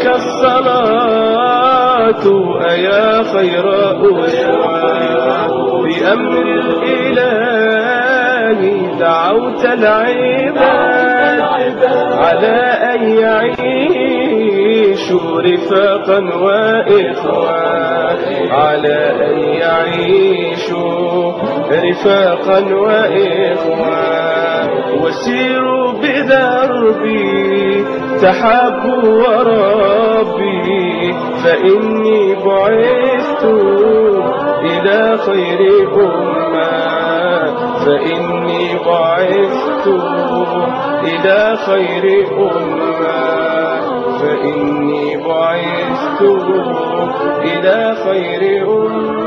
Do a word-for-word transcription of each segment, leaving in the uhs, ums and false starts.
الصلاة أيا خير أسوة بأمر الإله دعوت العباد على أن يعيشوا رفاقا وإخوة على أن يعيشوا رفاقا وإخوة وسيروا بدربي تحابوا وربي فإني بعثت إلى خير أمة فإني بعثت إلى خير أمة فإني بعثت إلى خير أمة.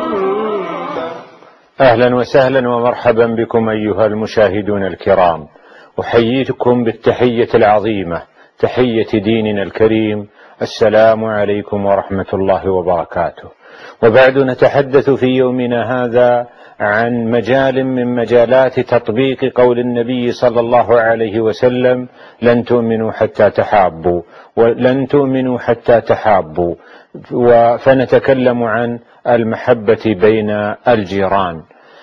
أهلا وسهلا ومرحبا بكم أيها المشاهدون الكرام، أحييكم بالتحية العظيمة، تحية ديننا الكريم، السلام عليكم ورحمة الله وبركاته. وبعد نتحدث في يومنا هذا عن مجال من مجالات تطبيق قول النبي صلى الله عليه وسلم: لن تؤمنوا حتى تحابوا، ولن تؤمنوا حتى تحابوا. فنتكلم عن المحبة بين الجيران.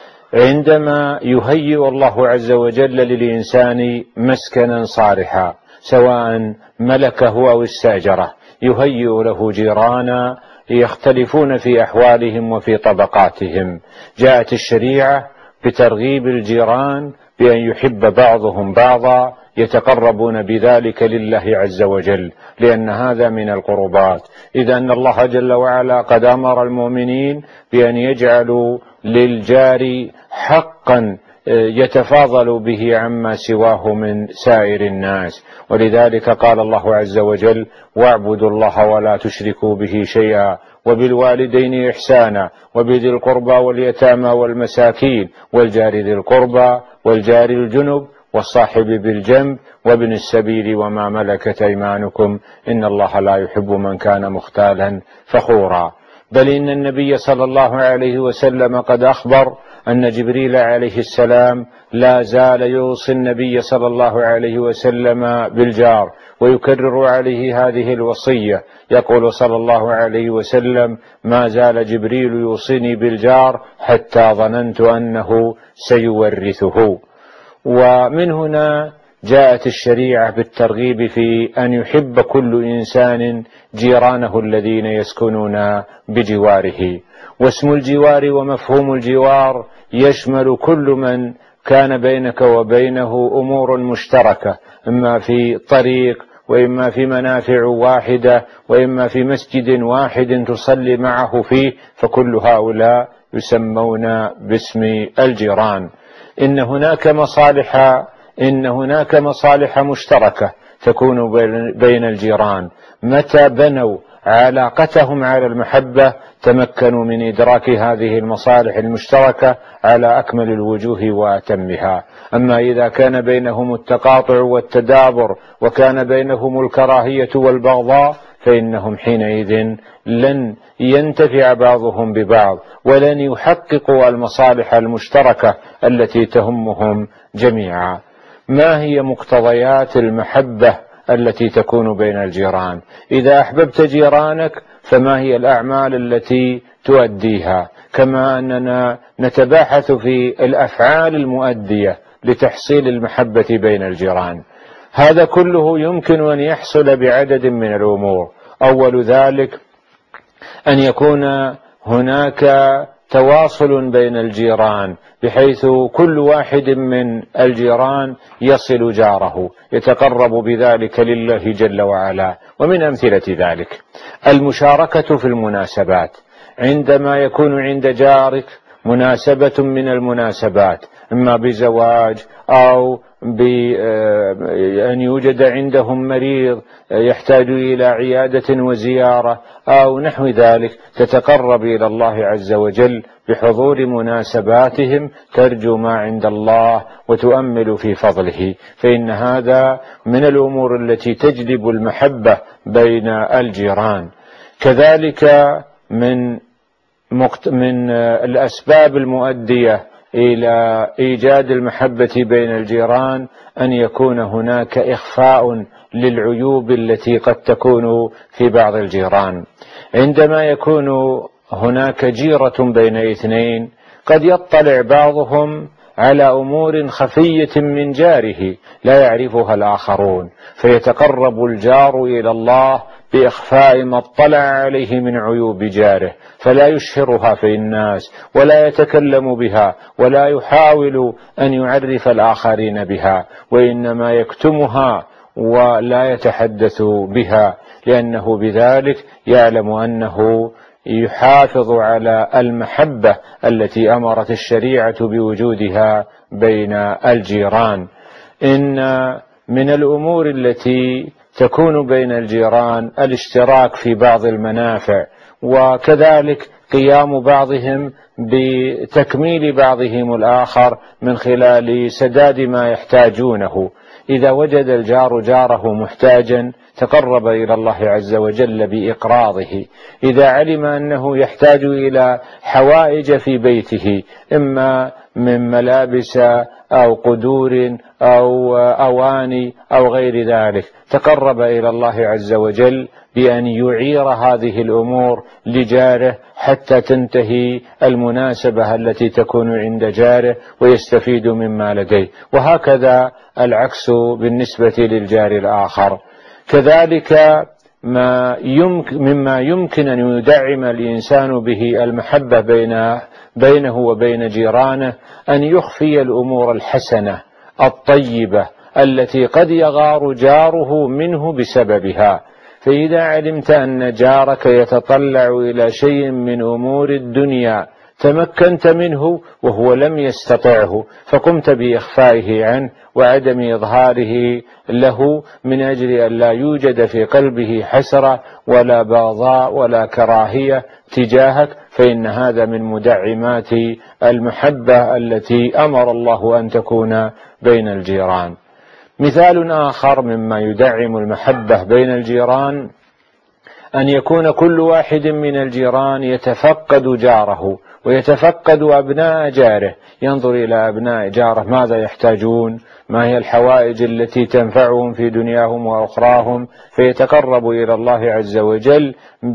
عندما يهيئ الله عز وجل للإنسان مسكنا صالحا سواء ملكه أو استأجره، يهيئ له جيرانا يختلفون في أحوالهم وفي طبقاتهم. جاءت الشريعة بترغيب الجيران بأن يحب بعضهم بعضا، يتقربون بذلك لله عز وجل، لأن هذا من القربات. إذا أن الله جل وعلا قد أمر المؤمنين بأن يجعلوا للجار حقا يتفاضل به عما سواه من سائر الناس، ولذلك قال الله عز وجل: واعبدوا الله ولا تشركوا به شيئا وبالوالدين إحسانا وبذي القربى واليتامى والمساكين والجار ذي القربى والجار الجنب والصاحب بالجنب وابن السبيل وما ملكت أيمانكم إن الله لا يحب من كان مختالا فخورا. بل إن النبي صلى الله عليه وسلم قد أخبر أن جبريل عليه السلام لا زال يوصي النبي صلى الله عليه وسلم بالجار ويكرر عليه هذه الوصية. يقول صلى الله عليه وسلم: ما زال جبريل يوصيني بالجار حتى ظننت أنه سيورثه. ومن هنا جاءت الشريعة بالترغيب في أن يحب كل إنسان جيرانه الذين يسكنون بجواره. واسم الجوار ومفهوم الجوار يشمل كل من كان بينك وبينه أمور مشتركة، إما في طريق وإما في منافع واحدة وإما في مسجد واحد تصلي معه فيه، فكل هؤلاء يسمون باسم الجيران. إن هناك مصالح إن هناك مصالح مشتركة تكون بين الجيران. متى بنوا علاقتهم على المحبة تمكنوا من إدراك هذه المصالح المشتركة على أكمل الوجوه وأتمها. أما إذا كان بينهم التقاطع والتدابر وكان بينهم الكراهية والبغضاء فإنهم حينئذ لن ينتفع بعضهم ببعض ولن يحققوا المصالح المشتركة التي تهمهم جميعا. ما هي مقتضيات المحبة التي تكون بين الجيران؟ إذا أحببت جيرانك فما هي الأعمال التي تؤديها؟ كما أننا نتباحث في الأفعال المؤدية لتحصيل المحبة بين الجيران. هذا كله يمكن أن يحصل بعدد من الأمور. أول ذلك أن يكون هناك تواصل بين الجيران، بحيث كل واحد من الجيران يصل جاره، يتقرب بذلك لله جل وعلا. ومن أمثلة ذلك المشاركة في المناسبات. عندما يكون عند جارك مناسبة من المناسبات، إما بزواج أو بأن يوجد عندهم مريض يحتاج إلى عيادة وزيارة أو نحو ذلك، تتقرب إلى الله عز وجل بحضور مناسباتهم، ترجو ما عند الله وتؤمل في فضله، فإن هذا من الأمور التي تجلب المحبة بين الجيران. كذلك من من الأسباب المؤدية إلى إيجاد المحبة بين الجيران أن يكون هناك إخفاء للعيوب التي قد تكون في بعض الجيران. عندما يكون هناك جيرة بين اثنين قد يطلع بعضهم على أمور خفية من جاره لا يعرفها الآخرون، فيتقرب الجار إلى الله بإخفاء ما اطلع عليه من عيوب جاره، فلا يشهرها في الناس ولا يتكلم بها ولا يحاول أن يعرف الآخرين بها، وإنما يكتمها ولا يتحدث بها، لأنه بذلك يعلم أنه يحافظ على المحبة التي أمرت الشريعة بوجودها بين الجيران. إن من الأمور التي تكون بين الجيران الاشتراك في بعض المنافع، وكذلك قيام بعضهم بتكميل بعضهم الآخر من خلال سداد ما يحتاجونه. إذا وجد الجار جاره محتاجا تقرب إلى الله عز وجل بإقراضه. إذا علم أنه يحتاج إلى حوائج في بيته إما من ملابس أو قدور أو أواني أو غير ذلك تقرب إلى الله عز وجل بأن يعير هذه الأمور لجاره حتى تنتهي المناسبة التي تكون عند جاره ويستفيد مما لديه، وهكذا العكس بالنسبة للجار الآخر. كذلك ما يمكن مما يمكن أن يدعم الإنسان به المحبة بين بينه وبين جيرانه أن يخفي الأمور الحسنة الطيبة التي قد يغار جاره منه بسببها. فإذا علمت أن جارك يتطلع إلى شيء من أمور الدنيا تمكنت منه وهو لم يستطعه، فقمت بإخفائه عنه وعدم إظهاره له من أجل أن لا يوجد في قلبه حسرة ولا بغضاء ولا كراهية تجاهك، فإن هذا من مدعمات المحبة التي أمر الله أن تكون بين الجيران. مثال آخر مما يدعم المحبة بين الجيران أن يكون كل واحد من الجيران يتفقد جاره ويتفقد أبناء جاره، ينظر إلى أبناء جاره ماذا يحتاجون، ما هي الحوائج التي تنفعهم في دنياهم وأخراهم، فيتقرب إلى الله عز وجل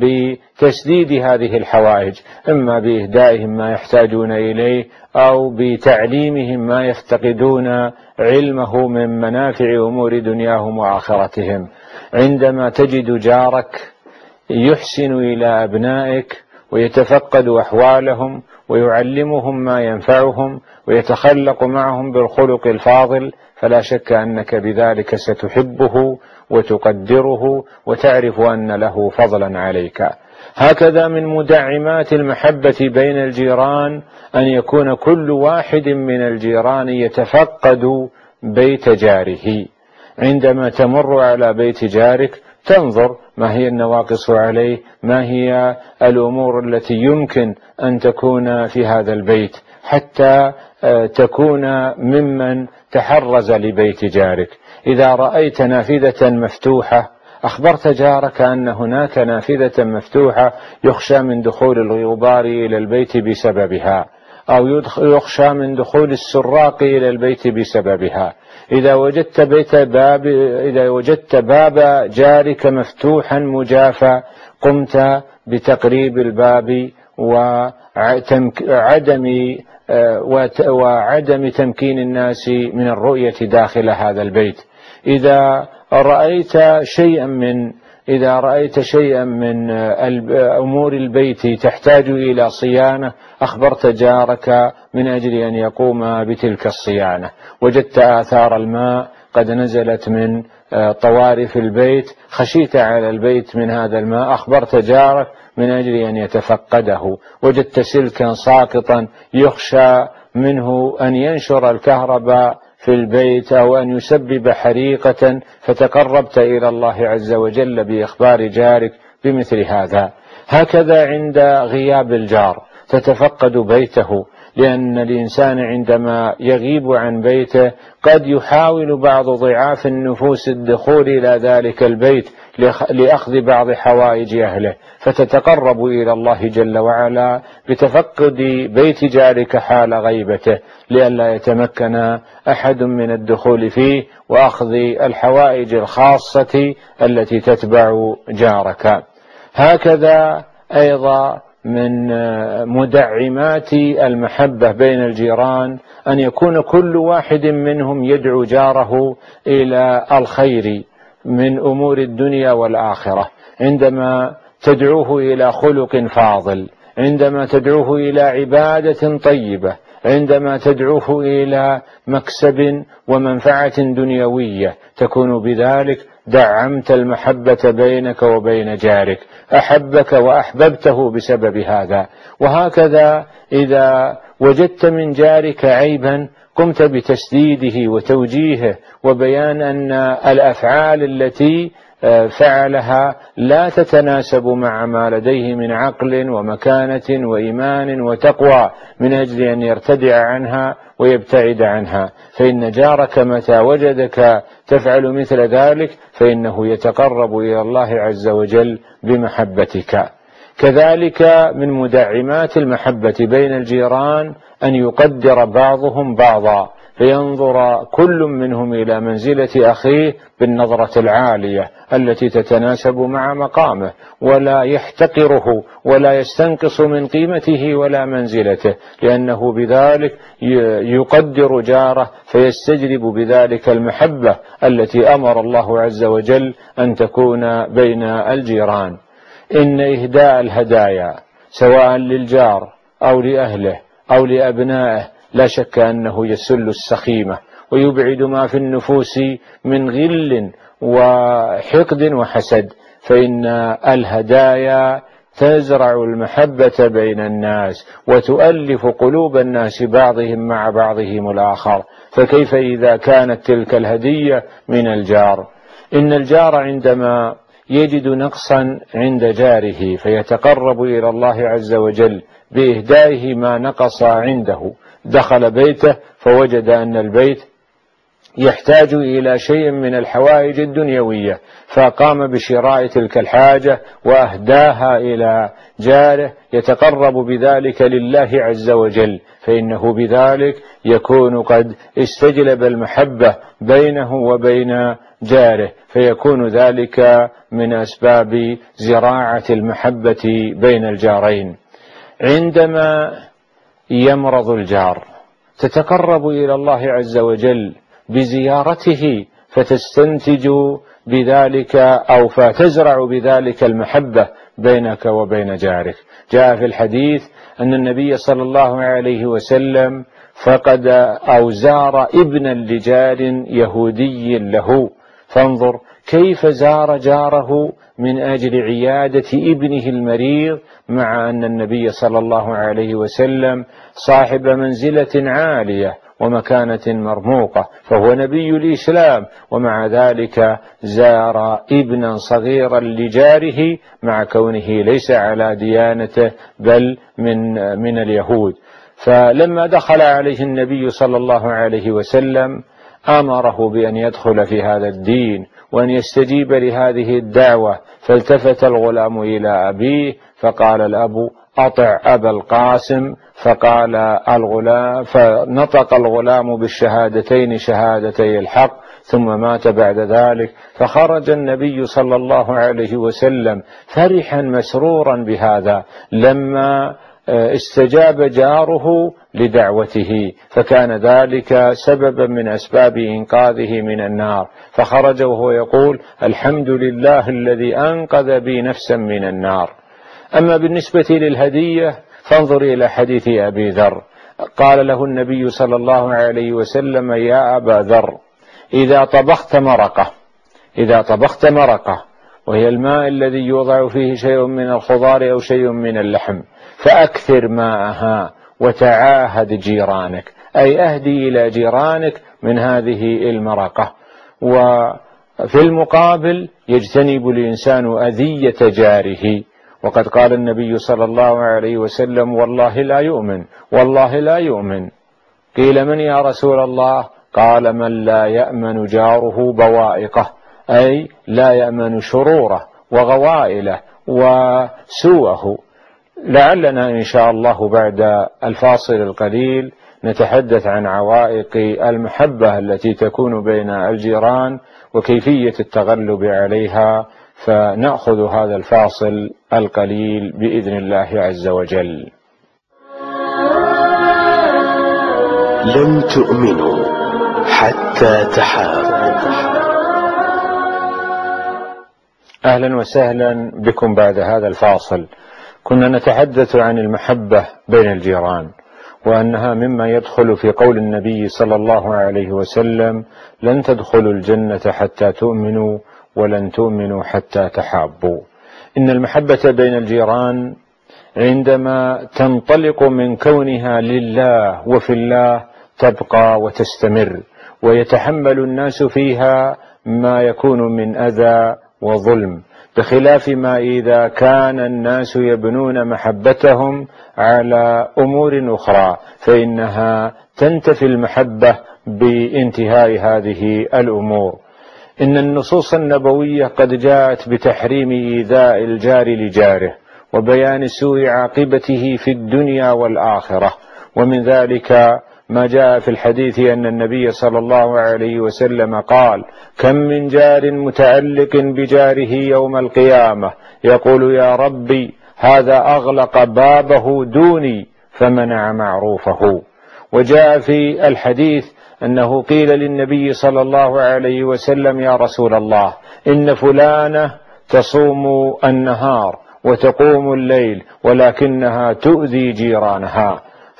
بتسديد هذه الحوائج، إما بإهدائهم ما يحتاجون إليه أو بتعليمهم ما يفتقدون علمه من منافع أمور دنياهم وآخرتهم. عندما تجد جارك يحسن إلى أبنائك ويتفقد أحوالهم ويعلمهم ما ينفعهم ويتخلق معهم بالخلق الفاضل، فلا شك أنك بذلك ستحبه وتقدره وتعرف أن له فضلا عليك. هكذا من مدعمات المحبة بين الجيران أن يكون كل واحد من الجيران يتفقد بيت جاره. عندما تمر على بيت جارك تنظر ما هي النواقص عليه، ما هي الأمور التي يمكن أن تكون في هذا البيت حتى تكون ممن تحرز لبيت جارك. إذا رأيت نافذة مفتوحة أخبرت جارك أن هناك نافذة مفتوحة يخشى من دخول الغبار إلى البيت بسببها، أو يخشى من دخول السراق إلى البيت بسببها. إذا وجدت بيت باب إذا وجدت باب جارك مفتوحا مجافا قمت بتقريب الباب وعدم وعدم تمكين الناس من الرؤية داخل هذا البيت. إذا رأيت شيئا من إذا رأيت شيئا من أمور البيت تحتاج إلى صيانة أخبرت جارك من أجل أن يقوم بتلك الصيانة. وجدت آثار الماء قد نزلت من طوارف البيت خشيت على البيت من هذا الماء أخبرت جارك من أجل أن يتفقده. وجدت سلكا ساقطا يخشى منه أن ينشر الكهرباء في البيت أو أن يسبب حريقة فتقربت إلى الله عز وجل بإخبار جارك بمثل هذا. هكذا عند غياب الجار تتفقد بيته لأن الإنسان عندما يغيب عن بيته قد يحاول بعض ضعاف النفوس الدخول إلى ذلك البيت لأخذ بعض حوائج أهله، فتتقرب إلى الله جل وعلا بتفقد بيت جارك حال غيبته لئلا يتمكن أحد من الدخول فيه وأخذ الحوائج الخاصة التي تتبع جارك. هكذا أيضا من مدعمات المحبة بين الجيران أن يكون كل واحد منهم يدعو جاره إلى الخير من أمور الدنيا والآخرة، عندما تدعوه إلى خلق فاضل، عندما تدعوه إلى عبادة طيبة، عندما تدعوه إلى مكسب ومنفعة دنيوية، تكون بذلك دعمت المحبة بينك وبين جارك، أحبك وأحببته بسبب هذا. وهكذا إذا وجدت من جارك عيبا قمت بتسديده وتوجيهه وبيان أن الأفعال التي فعلها لا تتناسب مع ما لديه من عقل ومكانة وإيمان وتقوى من أجل أن يرتدع عنها ويبتعد عنها، فإن جارك متى وجدك تفعل مثل ذلك فإنه يتقرب إلى الله عز وجل بمحبتك. كذلك من مدعمات المحبة بين الجيران أن يقدر بعضهم بعضا، فينظر كل منهم إلى منزلة أخيه بالنظرة العالية التي تتناسب مع مقامه، ولا يحتقره ولا يستنقص من قيمته ولا منزلته، لأنه بذلك يقدر جاره فيستجلب بذلك المحبة التي أمر الله عز وجل أن تكون بين الجيران. إن إهداء الهدايا سواء للجار أو لأهله أو لأبنائه لا شك أنه يسل السخيمة ويبعد ما في النفوس من غل وحقد وحسد، فإن الهدايا تزرع المحبة بين الناس وتؤلف قلوب الناس بعضهم مع بعضهم الآخر. فكيف إذا كانت تلك الهدية من الجار؟ إن الجار عندما يجد نقصا عند جاره فيتقرب إلى الله عز وجل بإهدائه ما نقص عنده، دخل بيته فوجد أن البيت يحتاج إلى شيء من الحوائج الدنيوية فقام بشراء تلك الحاجة وأهداها إلى جاره، يتقرب بذلك لله عز وجل، فإنه بذلك يكون قد استجلب المحبة بينه وبين جاره، فيكون ذلك من أسباب زراعة المحبة بين الجارين. عندما يمرض الجار تتقرب إلى الله عز وجل بزيارته فتستنتج بذلك أو فتزرع بذلك المحبة بينك وبين جارك. جاء في الحديث أن النبي صلى الله عليه وسلم فقد أو زار ابنا لجار يهودي له، فانظر كيف زار جاره من أجل عيادة ابنه المريض، مع أن النبي صلى الله عليه وسلم صاحب منزلة عالية ومكانة مرموقة، فهو نبي الإسلام، ومع ذلك زار ابنا صغيرا لجاره مع كونه ليس على ديانته بل من من اليهود. فلما دخل عليه النبي صلى الله عليه وسلم أمره بأن يدخل في هذا الدين وأن يستجيب لهذه الدعوة، فالتفت الغلام إلى أبيه فقال الأب أطع أبا القاسم، فقال الغلام فنطق الغلام بالشهادتين شهادتي الحق ثم مات بعد ذلك. فخرج النبي صلى الله عليه وسلم فرحا مسرورا بهذا لما استجاب جاره لدعوته، فكان ذلك سببا من أسباب إنقاذه من النار، فخرج وهو يقول الحمد لله الذي أنقذ بي نفسا من النار. أما بالنسبة للهدية فانظر إلى حديث أبي ذر، قال له النبي صلى الله عليه وسلم يا أبا ذر إذا طبخت مرقة إذا طبخت مرقة وهي الماء الذي يوضع فيه شيء من الخضار أو شيء من اللحم، فأكثر ماءها وتعاهد جيرانك، أي أهدي إلى جيرانك من هذه المرقة. وفي المقابل يجتنب الإنسان أذية جاره، وقد قال النبي صلى الله عليه وسلم: والله لا يؤمن، والله لا يؤمن. قيل: من يا رسول الله؟ قال: من لا يأمن جاره بوائقه، أي لا يأمن شروره وغوائله وسوءه. لعلنا إن شاء الله بعد الفاصل القليل نتحدث عن عوائق المحبة التي تكون بين الجيران وكيفية التغلب عليها، فنأخذ هذا الفاصل القليل بإذن الله عز وجل. لن تؤمنوا حتى تحابوا. أهلا وسهلا بكم بعد هذا الفاصل. كنا نتحدث عن المحبة بين الجيران، وأنها مما يدخل في قول النبي صلى الله عليه وسلم: لن تدخلوا الجنة حتى تؤمنوا ولن تؤمنوا حتى تحابوا. إن المحبة بين الجيران عندما تنطلق من كونها لله وفي الله تبقى وتستمر، ويتحمل الناس فيها ما يكون من أذى وظلم، بخلاف ما إذا كان الناس يبنون محبتهم على أمور أخرى، فإنها تنتفي المحبة بانتهاء هذه الأمور. إن النصوص النبوية قد جاءت بتحريم إيذاء الجار لجاره وبيان سوء عاقبته في الدنيا والآخرة، ومن ذلك ما جاء في الحديث أن النبي صلى الله عليه وسلم قال: كم من جار متعلق بجاره يوم القيامة يقول: يا ربي هذا أغلق بابه دوني فمنع معروفه. وجاء في الحديث أنه قيل للنبي صلى الله عليه وسلم: يا رسول الله، إن فلانة تصوم النهار وتقوم الليل ولكنها تؤذي جيرانها.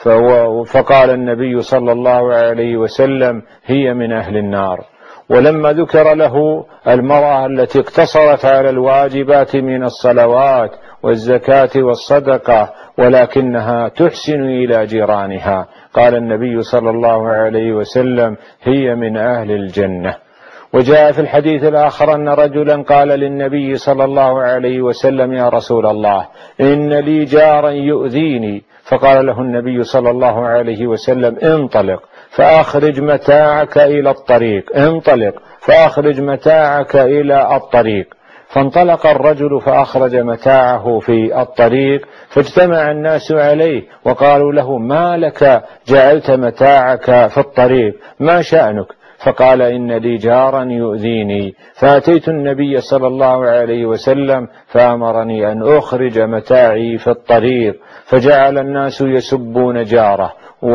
فقال النبي صلى الله عليه وسلم: هي من أهل النار. ولما ذكر له المرأة التي اقتصرت على الواجبات من الصلوات والزكاة والصدقة ولكنها تحسن إلى جيرانها، قال النبي صلى الله عليه وسلم: هي من أهل الجنة. وجاء في الحديث الآخر أن رجلا قال للنبي صلى الله عليه وسلم: يا رسول الله، إن لي جارا يؤذيني. فقال له النبي صلى الله عليه وسلم: انطلق فأخرج متاعك إلى الطريق، انطلق فأخرج متاعك إلى الطريق. فانطلق الرجل فأخرج متاعه في الطريق، فاجتمع الناس عليه وقالوا له: ما لك جعلت متاعك في الطريق؟ ما شأنك؟ فقال: إن لي جارا يؤذيني، فأتيت النبي صلى الله عليه وسلم فأمرني أن أخرج متاعي في الطريق. فجعل الناس يسبون جاره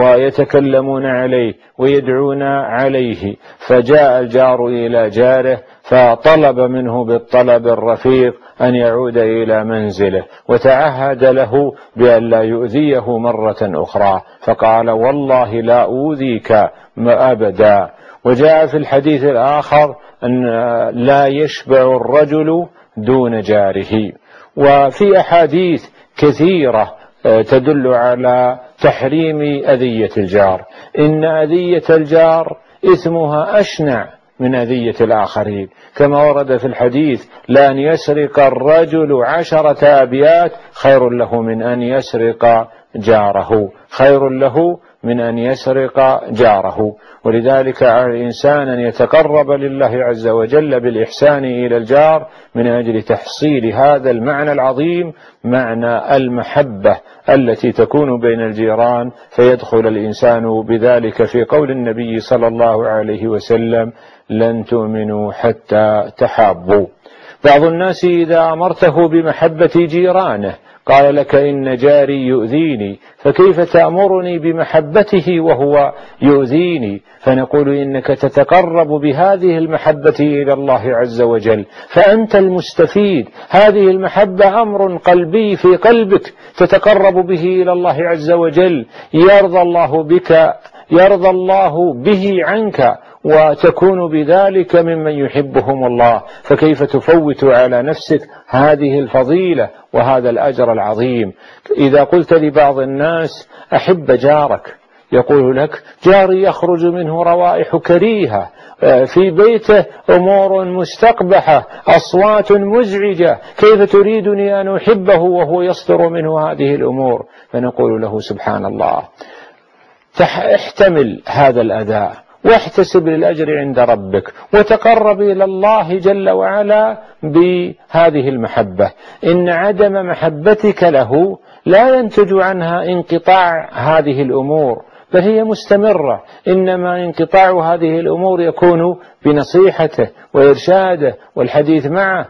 ويتكلمون عليه ويدعون عليه، فجاء الجار إلى جاره فطلب منه بالطلب الرفيق أن يعود إلى منزله، وتعهد له بأن لا يؤذيه مرة أخرى، فقال: والله لا أؤذيك أبدا. وجاء في الحديث الآخر أن لا يشبع الرجل دون جاره. وفي أحاديث كثيرة تدل على تحريم أذية الجار. إن أذية الجار إثمها أشنع من أذية الآخرين، كما ورد في الحديث: لأن يسرق الرجل عشرة أبيات خير له من أن يسرق جاره، خير له من أن يسرق جاره. ولذلك على الإنسان أن يتقرب لله عز وجل بالإحسان إلى الجار من أجل تحصيل هذا المعنى العظيم، معنى المحبة التي تكون بين الجيران، فيدخل الإنسان بذلك في قول النبي صلى الله عليه وسلم: لن تؤمنوا حتى تحابوا. بعض الناس إذا أمرته بمحبة جيرانه قال لك: إن جاري يؤذيني، فكيف تأمرني بمحبته وهو يؤذيني؟ فنقول: إنك تتقرب بهذه المحبة إلى الله عز وجل، فأنت المستفيد. هذه المحبة أمر قلبي في قلبك تتقرب به إلى الله عز وجل، يرضى الله بك، يرضى الله به عنك، وتكون بذلك ممن يحبهم الله. فكيف تفوت على نفسك هذه الفضيلة وهذا الأجر العظيم؟ إذا قلت لبعض الناس: أحب جارك، يقول لك جاري يخرج منه روائح كريهة، في بيته أمور مستقبحة، أصوات مزعجة، كيف تريدني أن أحبه وهو يصدر منه هذه الأمور؟ فنقول له سبحان الله، احتمل هذا الأذى واحتسب للأجر عند ربك وتقرب إلى الله جل وعلا بهذه المحبة. إن عدم محبتك له لا ينتج عنها انقطاع هذه الأمور، بل هي مستمرة، إنما انقطاع هذه الأمور يكون بنصيحته وإرشاده والحديث معه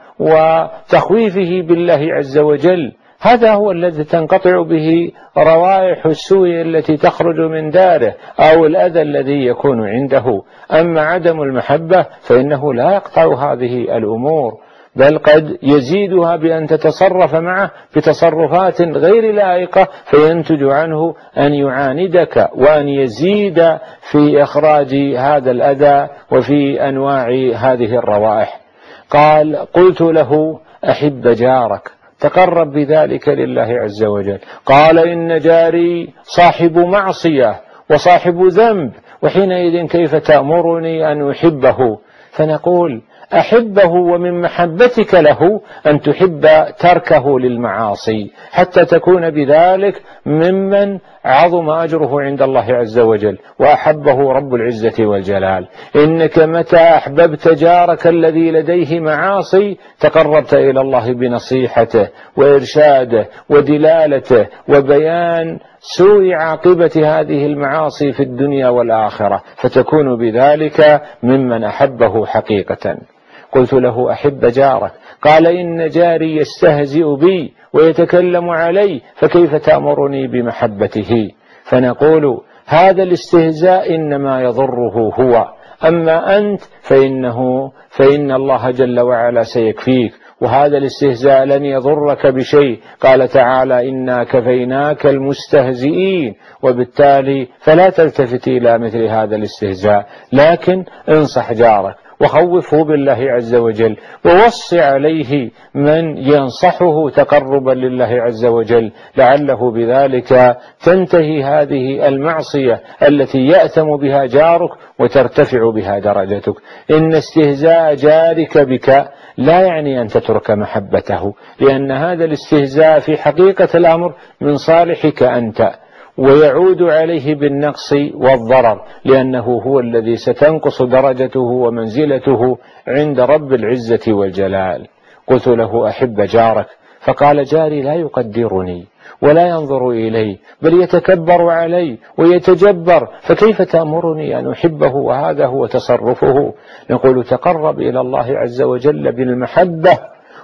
وتخويفه بالله عز وجل. هذا هو الذي تنقطع به روائح السوء التي تخرج من داره أو الأذى الذي يكون عنده. أما عدم المحبة فإنه لا يقطع هذه الأمور، بل قد يزيدها بأن تتصرف معه بتصرفات غير لائقة، فينتج عنه أن يعاندك وأن يزيد في إخراج هذا الأذى وفي أنواع هذه الروائح. قال قلت له أحب جارك، تقرب بذلك لله عز وجل. قال إن جاري صاحب معصية وصاحب ذنب، وحينئذ كيف تأمرني أن أحبه؟ فنقول أحبه، ومن محبتك له أن تحب تركه للمعاصي حتى تكون بذلك ممن عظم أجره عند الله عز وجل وأحبه رب العزة والجلال. إنك متى أحببت جارك الذي لديه معاصي تقربت إلى الله بنصيحته وإرشاده ودلالته وبيان سوء عاقبة هذه المعاصي في الدنيا والآخرة، فتكون بذلك ممن أحبه حقيقة. قلت له أحب جارك، قال إن جاري يستهزئ بي ويتكلم علي، فكيف تأمرني بمحبته؟ فنقول هذا الاستهزاء إنما يضره هو، أما أنت فإنه فإن الله جل وعلا سيكفيك، وهذا الاستهزاء لن يضرك بشيء. قال تعالى إنا كفيناك المستهزئين، وبالتالي فلا تلتفت إلى مثل هذا الاستهزاء، لكن انصح جارك وخوفه بالله عز وجل، ووص عليه من ينصحه تقربا لله عز وجل، لعله بذلك تنتهي هذه المعصية التي يأثم بها جارك وترتفع بها درجتك. إن استهزاء جارك بك لا يعني أن تترك محبته، لأن هذا الاستهزاء في حقيقة الأمر من صالحك أنت، ويعود عليه بالنقص والضرر، لأنه هو الذي ستنقص درجته ومنزلته عند رب العزة والجلال. قلت له أحب جارك، فقال جاري لا يقدرني ولا ينظر إلي، بل يتكبر علي ويتجبر، فكيف تأمرني أن أحبه وهذا هو تصرفه؟ نقول تقرب إلى الله عز وجل بالمحبة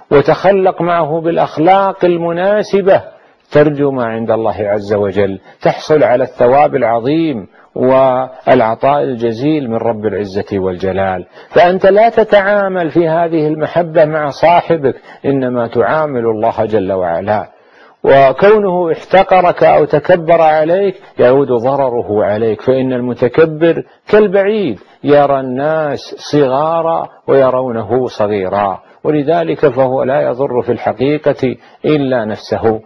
وتخلق معه بالأخلاق المناسبة، ترجو ما عند الله عز وجل، تحصل على الثواب العظيم والعطاء الجزيل من رب العزة والجلال. فأنت لا تتعامل في هذه المحبة مع صاحبك، إنما تعامل الله جل وعلا، وكونه احتقرك أو تكبر عليك يعود ضرره عليك، فإن المتكبر كالبعيد يرى الناس صغارا ويرونه صغيرا، ولذلك فهو لا يضر في الحقيقة إلا نفسه.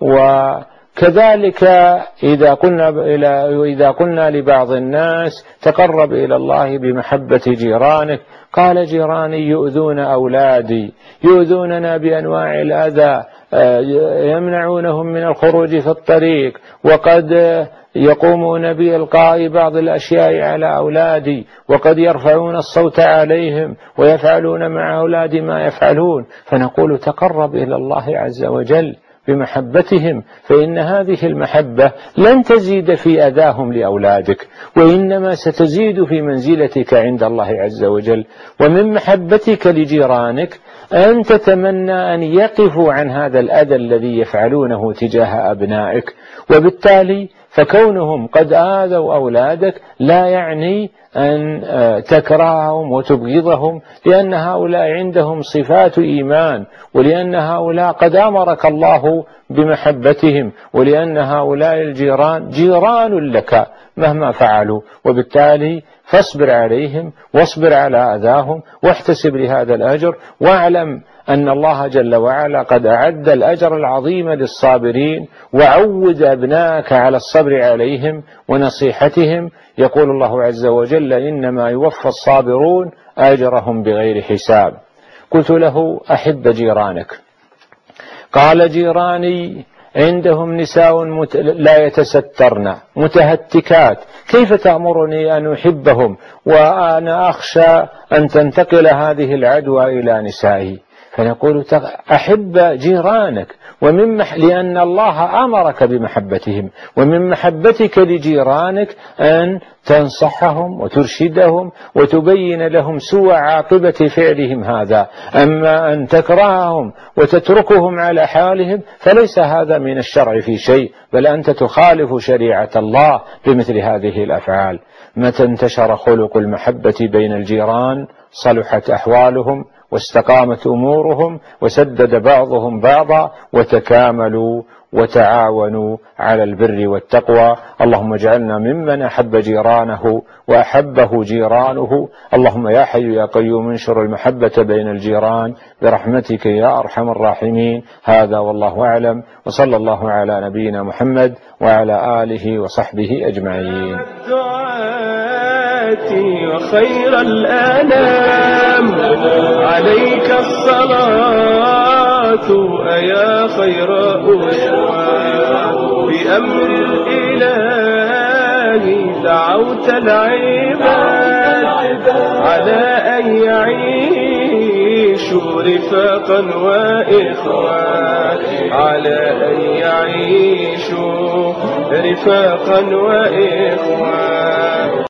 وكذلك إذا قلنا, إذا قلنا لبعض الناس تقرب إلى الله بمحبة جيرانك، قال جيراني يؤذون أولادي، يؤذوننا بأنواع الأذى، يمنعونهم من الخروج في الطريق، وقد يقومون بإلقاء بعض الأشياء على أولادي، وقد يرفعون الصوت عليهم ويفعلون مع أولادي ما يفعلون. فنقول تقرب إلى الله عز وجل بمحبتهم، فإن هذه المحبة لن تزيد في أذاهم لأولادك، وإنما ستزيد في منزلتك عند الله عز وجل. ومن محبتك لجيرانك أن تتمنى أن يقفوا عن هذا الأذى الذي يفعلونه تجاه أبنائك، وبالتالي فكونهم قد آذوا أولادك لا يعني أن تكرههم وتبغضهم، لأن هؤلاء عندهم صفات إيمان، ولأن هؤلاء قد أمرك الله بمحبتهم، ولأن هؤلاء الجيران جيران لك مهما فعلوا، وبالتالي فاصبر عليهم واصبر على أذاهم واحتسب لهذا الأجر، واعلم أن الله جل وعلا قد أعد الأجر العظيم للصابرين، وعود أبناءك على الصبر عليهم ونصيحتهم. يقول الله عز وجل: إنما يوفى الصابرون أجرهم بغير حساب. قلت له: أحب جيرانك. قال: جيراني عندهم نساء مت... لا يتسترن متهتكات، كيف تأمرني أن أحبهم وأنا أخشى أن تنتقل هذه العدوى إلى نسائي؟ فنقول: أحب جيرانك، ومن مح... لأن الله أمرك بمحبتهم، ومن محبتك لجيرانك أن تنصحهم وترشدهم وتبين لهم سوء عاقبة فعلهم هذا. أما أن تكرههم وتتركهم على حالهم فليس هذا من الشرع في شيء، بل أنت تخالف شريعة الله بمثل هذه الأفعال. متى انتشر خلق المحبة بين الجيران صلحت أحوالهم واستقامت أمورهم وسدد بعضهم بعضا وتكاملوا وتعاونوا على البر والتقوى. اللهم اجعلنا ممن أحب جيرانه وأحبه جيرانه. اللهم يا حي يا قيوم انشر المحبة بين الجيران برحمتك يا أرحم الراحمين. هذا والله أعلم، وصلى الله على نبينا محمد وعلى آله وصحبه أجمعين. وخير الأنام عليك الصلاة أيا خير أسوة، بأمر الإله دعوت العباد على أن يعيشوا رفاقا وإخوان، على أن يعيشوا رفاقا وإخوان.